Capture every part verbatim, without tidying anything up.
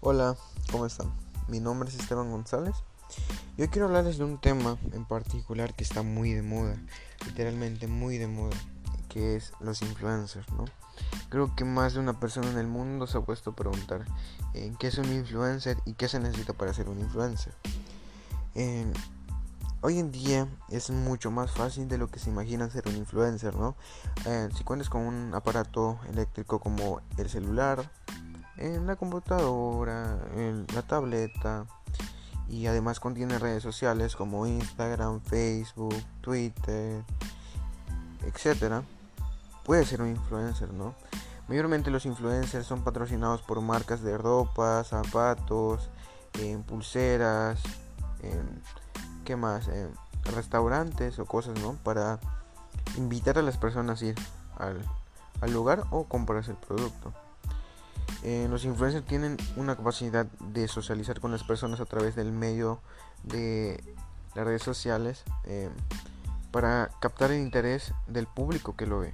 Hola, ¿cómo están? Mi nombre es Esteban González y hoy quiero hablarles de un tema en particular que está muy de moda, literalmente muy de moda, que es los influencers, ¿no? Creo que más de una persona en el mundo se ha puesto a preguntar eh, qué es un influencer y qué se necesita para ser un influencer. Eh, Hoy en día es mucho más fácil de lo que se imagina ser un influencer, ¿no? Eh, si cuentas con un aparato eléctrico como el celular, en la computadora, en la tableta, y además contiene redes sociales como Instagram, Facebook, Twitter, etcétera. Puede ser un influencer, ¿no? Mayormente los influencers son patrocinados por marcas de ropa, zapatos, eh, pulseras, eh, ¿qué más? Eh, restaurantes o cosas, ¿no? Para invitar a las personas a ir al, al lugar o comprarse el producto. Eh, los influencers tienen una capacidad de socializar con las personas a través del medio de las redes sociales eh, para captar el interés del público que lo ve.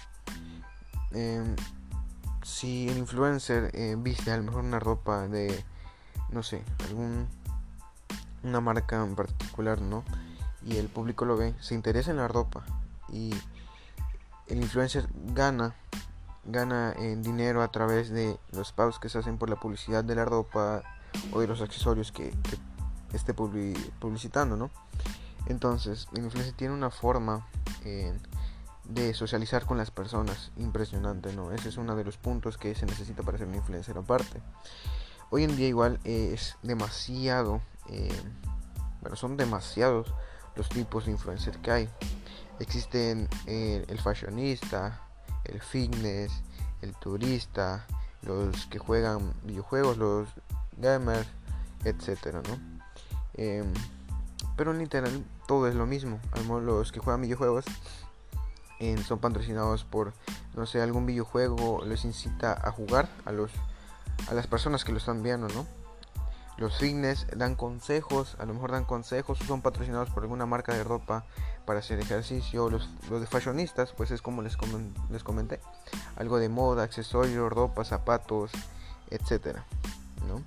Eh, si el influencer eh, viste a lo mejor una ropa de, no sé, algún una marca en particular, ¿no? Y el público lo ve, se interesa en la ropa y el influencer gana gana en dinero a través de los pagos que se hacen por la publicidad de la ropa o de los accesorios que, que esté publicitando, ¿no? Entonces, el influencer tiene una forma eh, de socializar con las personas impresionante, ¿no? Ese es uno de los puntos que se necesita para ser un influencer aparte. Hoy en día igual eh, es demasiado, eh, bueno, son demasiados los tipos de influencer que hay. Existen eh, el fashionista, el fitness, el turista, los que juegan videojuegos, los gamers, etcétera, ¿no? Eh, pero en literal todo es lo mismo. Los que juegan videojuegos eh, son patrocinados por, no sé, algún videojuego les incita a jugar a los a las personas que lo están viendo, ¿no? Los fitness dan consejos, a lo mejor dan consejos, son patrocinados por alguna marca de ropa para hacer ejercicio. Los, los de fashionistas, pues es como les, comen, les comenté, algo de moda, accesorios, ropa, zapatos, etcétera, ¿no?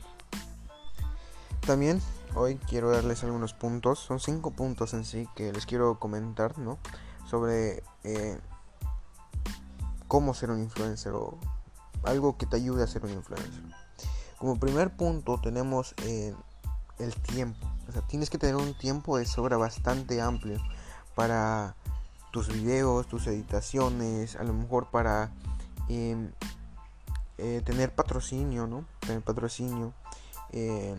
También hoy quiero darles algunos puntos, son cinco puntos en sí que les quiero comentar, ¿no? Sobre eh, cómo ser un influencer o algo que te ayude a ser un influencer. Como primer punto tenemos eh, el tiempo. O sea, tienes que tener un tiempo de sobra bastante amplio para tus videos, tus editaciones, a lo mejor para eh, eh, tener patrocinio, ¿no? Tener patrocinio. Eh,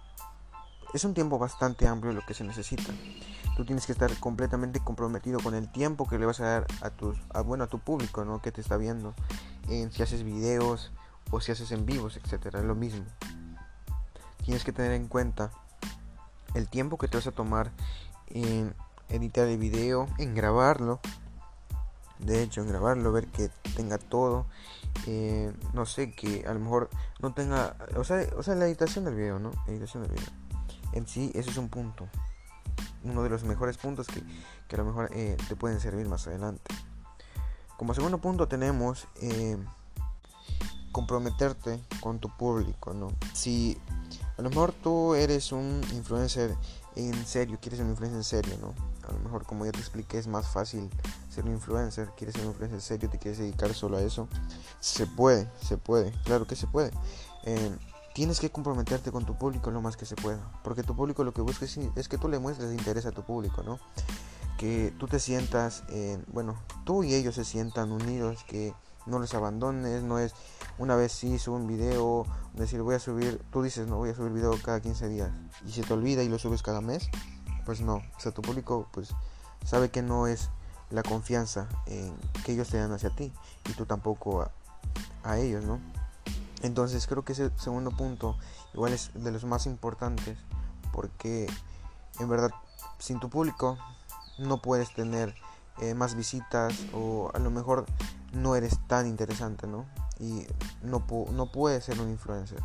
es un tiempo bastante amplio lo que se necesita. Tú tienes que estar completamente comprometido con el tiempo que le vas a dar a tus, a, bueno, a tu público, ¿no? Que te está viendo. Eh, si haces videos o si haces en vivos, etcétera, es lo mismo. Tienes que tener en cuenta el tiempo que te vas a tomar en editar el video, en grabarlo. De hecho, en grabarlo, ver que tenga todo. Eh, no sé, que a lo mejor no tenga, o sea, o sea, la editación del video, ¿no? La editación del video. En sí, eso es un punto. Uno de los mejores puntos que, que a lo mejor eh, te pueden servir más adelante. Como segundo punto tenemos eh, comprometerte con tu público, ¿no? Si a lo mejor tú eres un influencer en serio, quieres ser un influencer en serio, ¿no? A lo mejor, como ya te expliqué, es más fácil ser un influencer. Quieres ser un influencer en serio, te quieres dedicar solo a eso. Se puede, se puede, claro que se puede. Eh, tienes que comprometerte con tu público lo más que se pueda, porque tu público lo que busca es, es que tú le muestres interés a tu público, ¿no? Que tú te sientas, eh, bueno, tú y ellos se sientan unidos, que no los abandones. No es una vez sí subo un video, decir voy a subir, tú dices no, voy a subir video cada quince días y se te olvida y lo subes cada mes. Pues no, o sea, tu público pues sabe que no es la confianza en que ellos te dan hacia ti y tú tampoco a, a ellos, ¿no? Entonces creo que ese segundo punto igual es de los más importantes, porque en verdad sin tu público no puedes tener eh, más visitas, o a lo mejor no eres tan interesante, ¿no? Y no, pu- no puedes ser un influencer.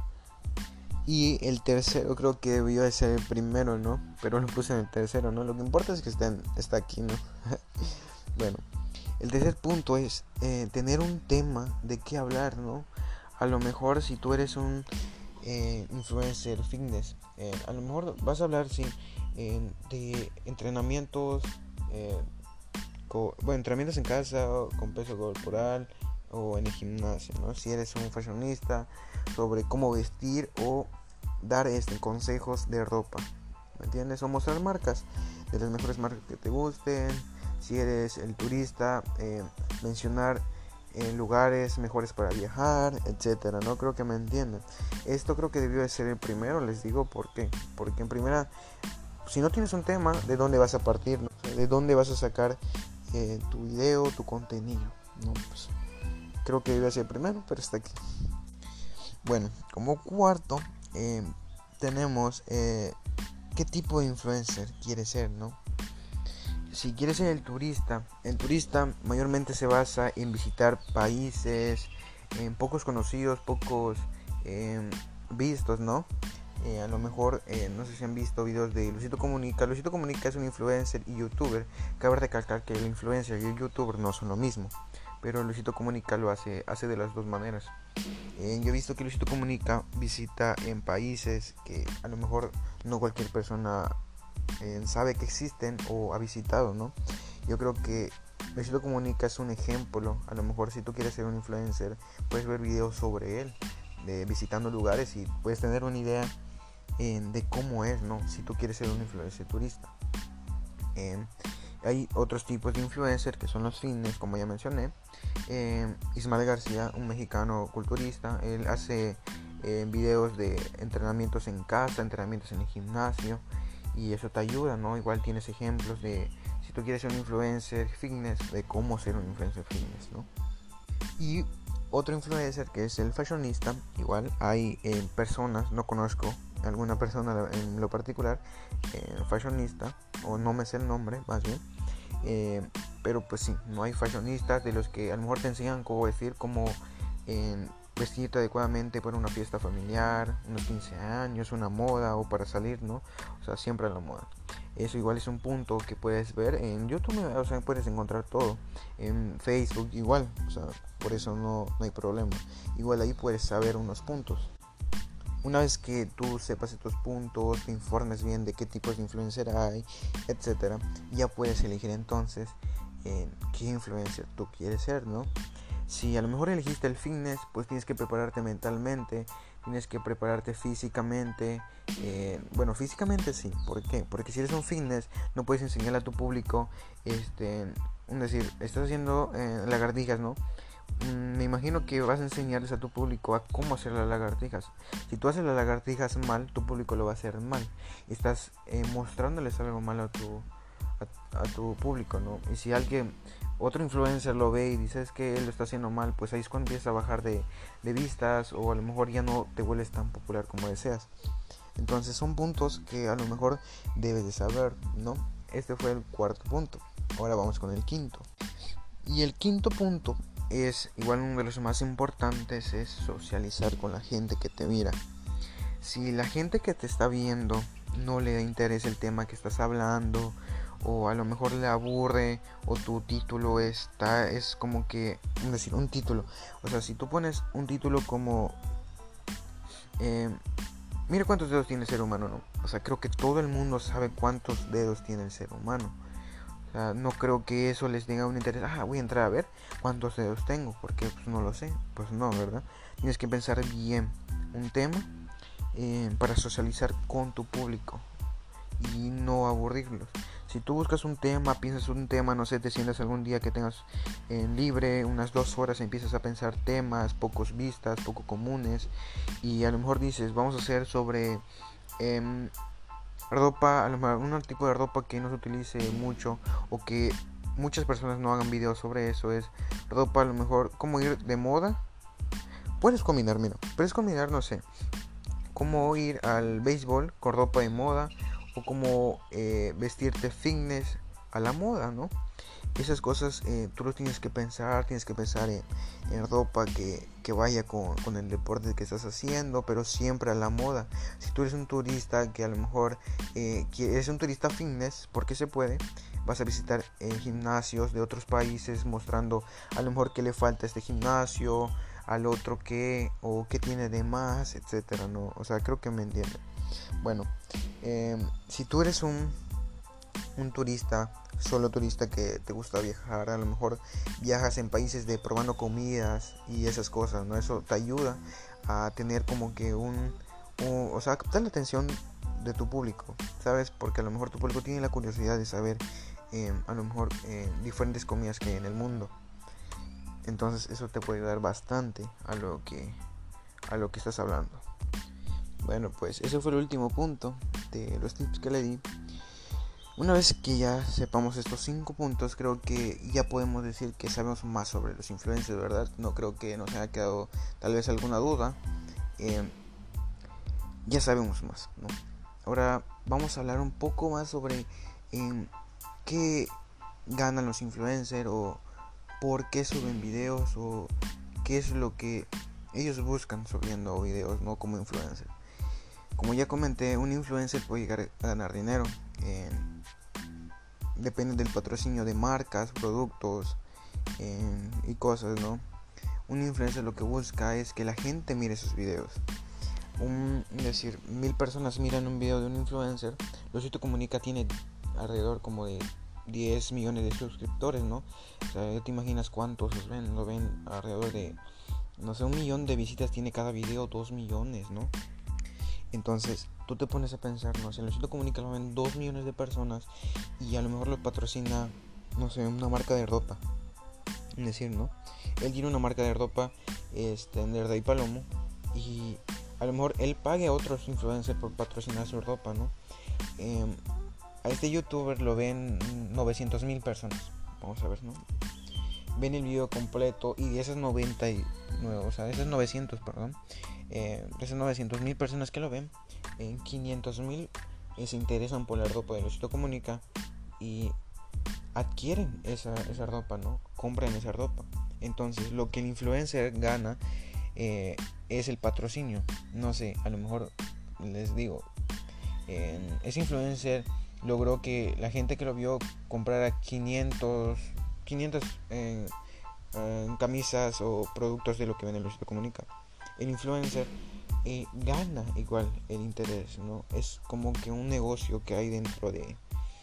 Y el tercero creo que debió de ser el primero, ¿no? Pero lo puse en el tercero, ¿no? Lo que importa es que estén, está aquí, ¿no? Bueno, el tercer punto es eh, tener un tema de qué hablar, ¿no? A lo mejor si tú eres un eh, influencer fitness. Eh, a lo mejor vas a hablar sí, eh, de entrenamientos, eh, co- bueno, entrenamientos en casa, con peso corporal o en el gimnasio, ¿no? Si eres un fashionista, sobre cómo vestir o dar este, consejos de ropa, ¿me entiendes? O mostrar marcas, de las mejores marcas que te gusten. Si eres el turista, eh, mencionar en lugares mejores para viajar, etcétera. No creo que me entiendan. Esto creo que debió de ser el primero, les digo por qué. Porque en primera, si no tienes un tema, ¿de dónde vas a partir? ¿No? ¿De dónde vas a sacar eh, tu video, tu contenido? No, pues creo que debió ser el primero, pero está aquí. Bueno, como cuarto, eh, tenemos eh, qué tipo de influencer quieres ser, ¿no? Si quieres ser el turista, el turista mayormente se basa en visitar países en pocos conocidos, pocos eh, vistos, ¿no? Eh, a lo mejor, eh, no sé si han visto videos de Luisito Comunica. Luisito Comunica es un influencer y youtuber. Cabe recalcar que el influencer y el youtuber no son lo mismo, pero Luisito Comunica lo hace, hace de las dos maneras. Eh, yo he visto que Luisito Comunica visita en países que a lo mejor no cualquier persona eh, sabe que existen o ha visitado, ¿no? Yo creo que Luisito Comunica es un ejemplo. A lo mejor si tú quieres ser un influencer, puedes ver videos sobre él, de visitando lugares, y puedes tener una idea eh, de cómo es, ¿no? Si tú quieres ser un influencer turista. Eh, hay otros tipos de influencer que son los fitness, como ya mencioné. Eh, Ismael García, un mexicano culturista, él hace eh, videos de entrenamientos en casa, entrenamientos en el gimnasio, y eso te ayuda, ¿no? Igual tienes ejemplos de, si tú quieres ser un influencer fitness, de cómo ser un influencer fitness, ¿no? Y otro influencer que es el fashionista, igual hay eh, personas, no conozco alguna persona en lo particular, eh, fashionista, o no me sé el nombre, más bien, eh, pero pues sí, no hay fashionistas de los que a lo mejor te enseñan cómo decir, cómo eh, vestirte adecuadamente para una fiesta familiar, unos quince años, una moda o para salir, ¿no? O sea, siempre a la moda. Eso igual es un punto que puedes ver en YouTube, o sea, puedes encontrar todo. En Facebook igual, o sea, por eso no, no hay problema. Igual ahí puedes saber unos puntos. Una vez que tú sepas estos puntos, te informes bien de qué tipos de influencer hay, etcétera, ya puedes elegir entonces eh, qué influencer tú quieres ser, ¿no? Si a lo mejor elegiste el fitness, pues tienes que prepararte mentalmente, tienes que prepararte físicamente. Eh, bueno, físicamente sí. ¿Por qué? Porque si eres un fitness, no puedes enseñarle a tu público, este, es decir, estás haciendo eh, lagartijas, ¿no? Mm, me imagino que vas a enseñarles a tu público a cómo hacer las lagartijas. Si tú haces las lagartijas mal, tu público lo va a hacer mal. Estás eh, mostrándoles algo mal a tu, a, a tu público, ¿no? Y si alguien, otro influencer lo ve y dice es que él lo está haciendo mal, pues ahí es cuando empieza a bajar de, de vistas, o a lo mejor ya no te vuelves tan popular como deseas. Entonces son puntos que a lo mejor debes de saber, ¿no? Este fue el cuarto punto. Ahora vamos con el quinto. Y el quinto punto es igual uno de los más importantes, es socializar con la gente que te mira. Si la gente que te está viendo no le da interés el tema que estás hablando, o a lo mejor le aburre, o tu título está es como que, es decir, un título, o sea, si tú pones un título como eh, mira cuántos dedos tiene el ser humano, ¿no? O sea, creo que todo el mundo sabe cuántos dedos tiene el ser humano. O sea, no creo que eso les tenga un interés. Ah, voy a entrar a ver cuántos dedos tengo, porque pues no lo sé. Pues no, ¿verdad? Tienes que pensar bien un tema eh, para socializar con tu público y no aburrirlos. Si tú buscas un tema, piensas un tema, no sé, te sientas algún día que tengas eh, libre, unas dos horas, empiezas a pensar temas pocos vistas, poco comunes, y a lo mejor dices, vamos a hacer sobre eh, ropa, a lo mejor un tipo de ropa que no se utilice mucho, o que muchas personas no hagan videos sobre eso, es ropa a lo mejor, cómo ir de moda. Puedes combinar, mira, puedes combinar, no sé, cómo ir al béisbol con ropa de moda, o cómo eh, vestirte fitness a la moda, ¿no? Esas cosas eh, tú lo tienes que pensar, tienes que pensar en, en ropa que, que vaya con, con el deporte que estás haciendo, pero siempre a la moda. Si tú eres un turista que a lo mejor eh, que eres un turista fitness, porque se puede, vas a visitar eh, gimnasios de otros países mostrando a lo mejor que le falta este gimnasio, al otro qué o qué tiene de más, etcétera, ¿no? O sea, creo que me entienden. Bueno, eh, si tú eres un, un turista, solo turista que te gusta viajar, a lo mejor viajas en países de probando comidas y esas cosas, ¿no? Eso te ayuda a tener como que un, un o sea, a captar la atención de tu público, ¿sabes? Porque a lo mejor tu público tiene la curiosidad de saber eh, a lo mejor eh, diferentes comidas que hay en el mundo. Entonces eso te puede ayudar bastante a lo que a lo que estás hablando. Bueno, pues ese fue el último punto de los tips que le di. Una vez que ya sepamos estos cinco puntos, creo que ya podemos decir que sabemos más sobre los influencers, ¿verdad? No creo que nos haya quedado tal vez alguna duda. Eh, ya sabemos más, ¿no? Ahora vamos a hablar un poco más sobre eh, qué ganan los influencers o por qué suben videos o qué es lo que ellos buscan subiendo videos, ¿no? Como influencer. Como ya comenté, un influencer puede llegar a ganar dinero. Eh, depende del patrocinio de marcas, productos eh, y cosas, ¿no? Un influencer lo que busca es que la gente mire sus videos. Un, es decir, mil personas miran un video de un influencer. Luisito Comunica tiene alrededor como de diez millones de suscriptores, ¿no? O sea, ya te imaginas cuántos los ven, lo ven alrededor de, no sé, un millón de visitas tiene cada video, dos millones, ¿no? Entonces, tú te pones a pensar, ¿no? Si en Luisito Comunica lo ven dos millones de personas y a lo mejor lo patrocina, no sé, una marca de ropa. Es decir, ¿no? Él tiene una marca de ropa, este, de Verdad y Palomo, y a lo mejor él pague a otros influencers por patrocinar su ropa, ¿no? Eh, a este youtuber lo ven novecientos mil personas, vamos a ver, ¿no? Ven el video completo y de esas noventa y nueve, o sea, de esas novecientos, perdón, eh, de esas novecientos mil personas que lo ven, en eh, quinientos mil eh, se interesan por la ropa de Luisito Comunica y adquieren esa, esa ropa, ¿no? Compran esa ropa. Entonces, lo que el influencer gana eh, es el patrocinio. No sé, a lo mejor les digo, eh, ese influencer logró que la gente que lo vio comprara quinientos, quinientas eh, eh, camisas o productos de lo que vende Luisito Comunica. El influencer eh, gana igual el interés, ¿no? Es como que un negocio que hay dentro de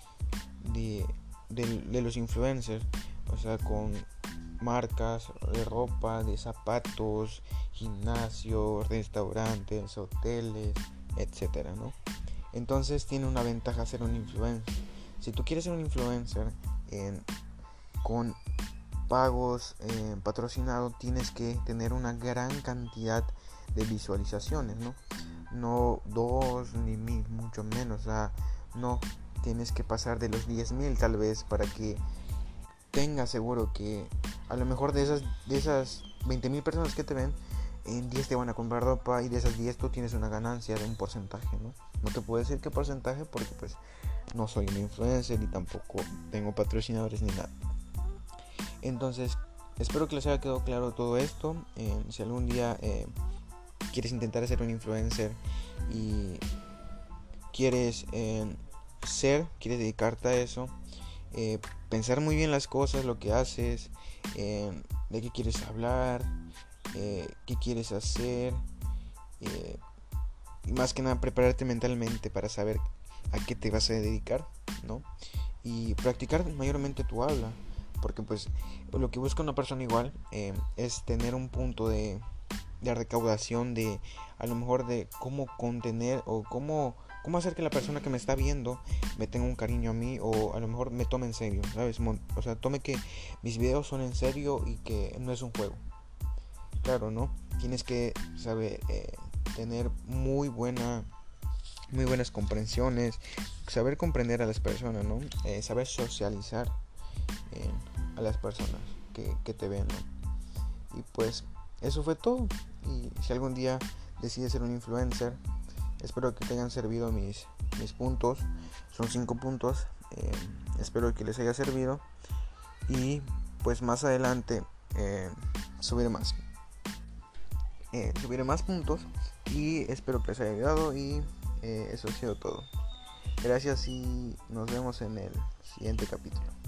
de, de, de los influencers, o sea, con marcas de ropa, de zapatos, gimnasios, restaurantes, hoteles, etcétera, ¿no? Entonces tiene una ventaja ser un influencer. Si tú quieres ser un influencer eh, con pagos eh, patrocinados, tienes que tener una gran cantidad de visualizaciones, ¿no? No dos ni mil, mucho menos, o sea, no tienes que pasar de los diez mil tal vez para que tengas seguro que a lo mejor de esas de esas veinte mil personas que te ven, en diez te van a comprar ropa y de esas diez tú tienes una ganancia de un porcentaje, ¿no? No te puedo decir qué porcentaje porque pues no soy un influencer y tampoco tengo patrocinadores ni nada. Entonces, espero que les haya quedado claro todo esto. Eh, si algún día eh, quieres intentar ser un influencer y quieres eh, ser, quieres dedicarte a eso, eh, pensar muy bien las cosas, lo que haces, eh, de qué quieres hablar, eh, qué quieres hacer, eh, y más que nada prepararte mentalmente para saber a qué te vas a dedicar, ¿no? Y practicar mayormente tu habla, porque pues lo que busca una persona igual eh, es tener un punto de, de recaudación, de a lo mejor de cómo contener o cómo cómo hacer que la persona que me está viendo me tenga un cariño a mí o a lo mejor me tome en serio, ¿sabes? O sea, tome que mis videos son en serio y que no es un juego. Claro, ¿no? Tienes que saber eh, tener muy buena muy buenas comprensiones, saber comprender a las personas, ¿no? Eh, saber socializar eh, a las personas que, que te ven, ¿no? Y pues eso fue todo. Y si algún día decides ser un influencer, espero que te hayan servido mis, mis puntos. Son cinco puntos. Eh, espero que les haya servido. Y pues más adelante eh, subiré más. Eh, subiré más puntos. Y espero que les haya ayudado. Y eh, eso ha sido todo. Gracias y nos vemos en el siguiente capítulo.